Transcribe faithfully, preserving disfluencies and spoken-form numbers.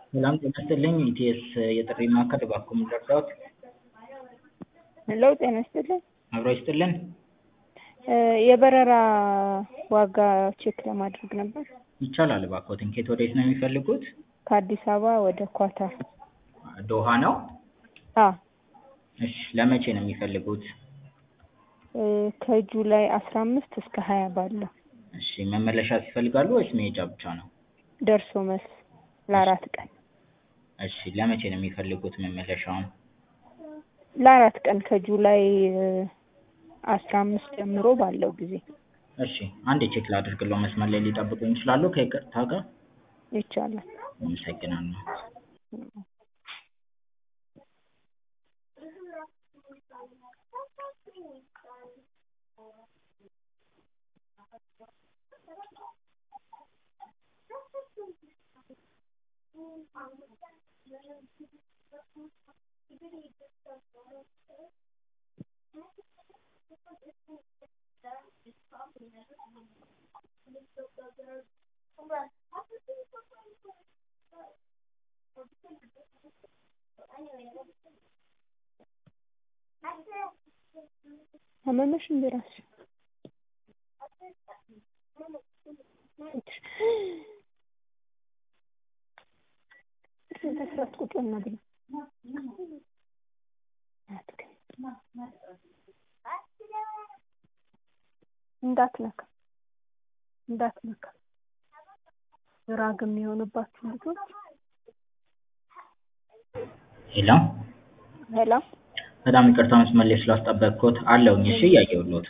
ሰላም ጤና ይስጥልኝ ኢቲኤስ የጥሪ ማዕከል እባክዎ ምን ልርዳዎት? ሄሎ ጤና ይስጥልኝ። አብሮ ይስጥልን። የበረራ ዋጋ ቼክ ለማድረግ ነበር። ይቻላል እባክዎትን ከየት ወዴት ነው የሚፈልጉት? ከአዲስ አበባ ወደ ኳታር። ዶሃ ነው? አዎ። እሺ ለመቼ ነው የሚፈልጉት? ከጁላይ አስራ አምስት እስከ ሀያ ባለው። እሺ መመለሻስ ይፈልጋሉ ወይስ መሄጃ ብቻ ነው? ደርሶ መልስ ለአራት ቀን። እሺ ለመቼ ነው የሚፈልጉት መመለሻውን? ለአራት ቀን ከጁላይ አስራ አምስት ጀምሮ ባለው ጊዜ። እሺ አንዴ ቼክ ላድርግልዎ መስመር ላይ ሊጠብቁኝ ይችላሉ ከይቅርታ ጋር? ይቻላል። አመሰግናለሁ። አመመሽ እንዴ ራስሽ? ተስራት ቁጭ እናድርግ። እንዳትነካ እንዳትነካ ራግም የሆነባችሁ ልጆች። ሄሎ ሄሎ በጣም ይቅርታ መስመር ላይ ስላስጠበቅኩት አለሁኝ። እሺ እያየሁልዎት